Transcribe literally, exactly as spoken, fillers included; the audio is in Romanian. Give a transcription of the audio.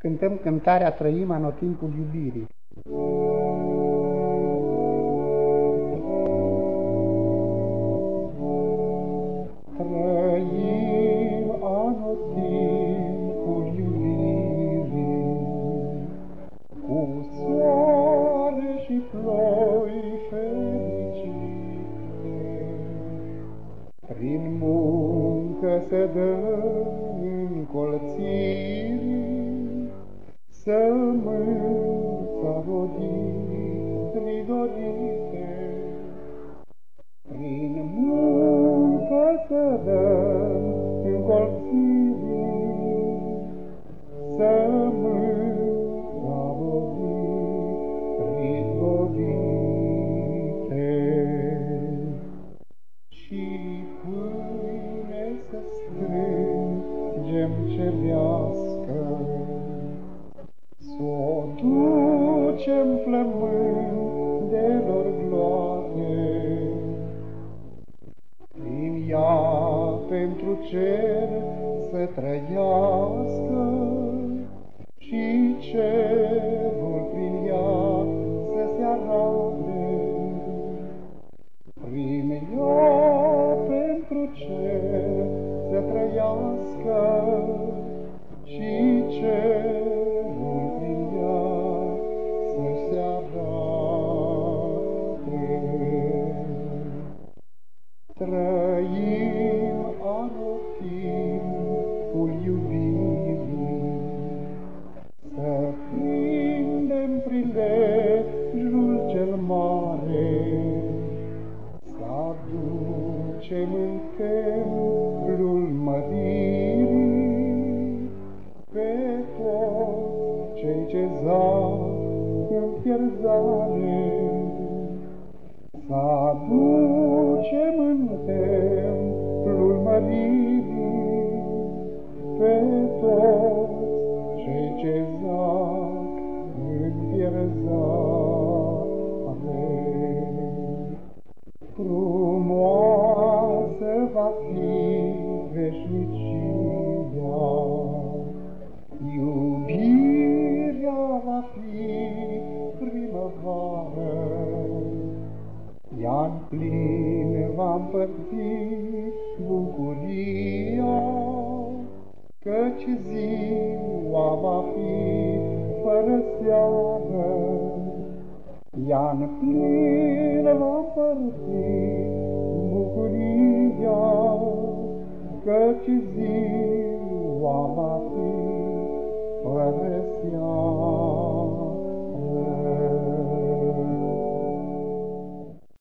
cântăm cântarea Trăim anotimpul iubirii. Trăim anotimpul iubirii, cu soare și ploi fericite. Prin muncă se dă încolțirii, sămânța rodirii dorite. Prin muncă se dă încolțirii, sămânța rodirii dorite. Și pâine să strângem cerească, s-o ducem flămândelor gloate. Prin ea pentru cer să trăiască și cerul prin ea să se arate. Prin ea pentru cer să trăiască și cerul prin ea să se arate. Trăim anotimpul iubirii, să prindem prilejul cel mare, să aducem în templul măririi pe toți cei ce zac în pierzare. Să aducem în templul măririi pe toți cei ce zac în pierzare. Frumoasă va fi veșnicia, iubirea va fi primăvară, ea-n plin va împărți bucuria, căci ziua va fi fără seară. Ea-n plin va împărți bucuria, căci ziua va fi fără seară.